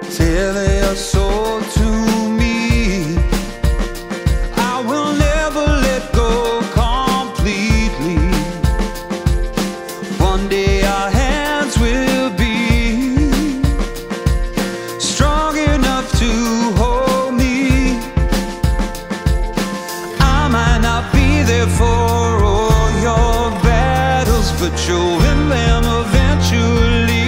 Tell your soul to me. I will never let go completely. One day our hands will be strong enough to hold me. I might not be there for all your battles, but you'll win them eventually.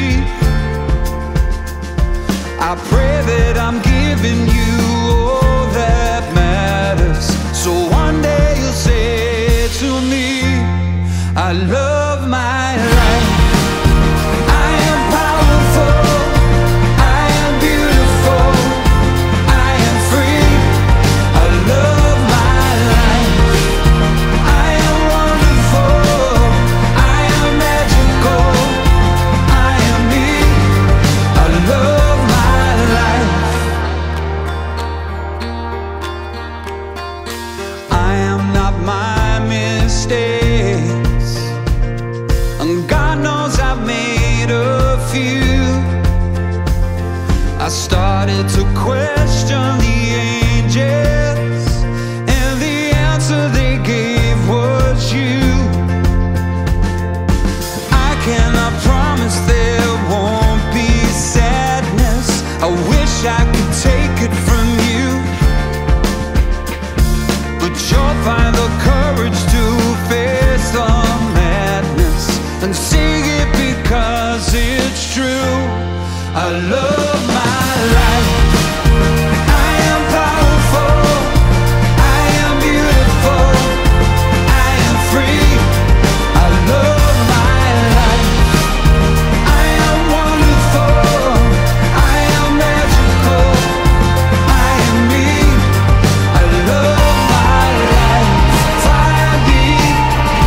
I pray that I'm giving you all that matters, so one day you'll say to me, I love my life. I am powerful, I am beautiful, I am free. I love my life. I am wonderful, I am magical, I am me. I love my life. I am not my mistakes, and God knows I've made a few. I started to question the angels, and the answer they gave was you. I cannot promise there won't be sadness. I wish I could take it from you, but you'll find the courage to face the madness and sing it because it's true. I love my life. I am powerful, I am beautiful, I am free. I love my life. I am wonderful, I am magical, I am me. I love my life. Fire beat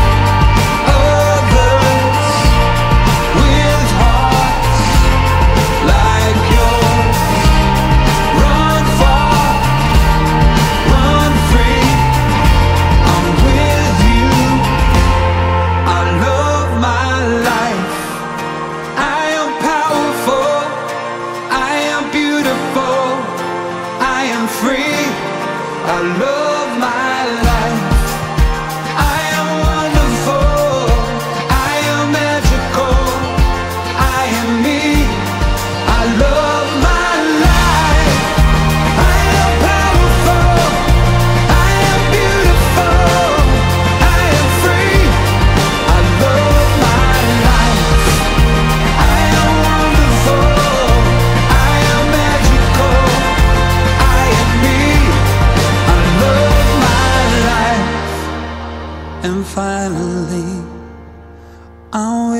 others with hearts like yours. Run far, run free. I'm with you. I love my life. I am powerful, I am beautiful, I am free. I love my life. I am wonderful, I am magical, I am me. I love my life. I am powerful, I am beautiful, I am free. I love my life. I am wonderful, I am magical, I am me. I love my life. And finally, I'm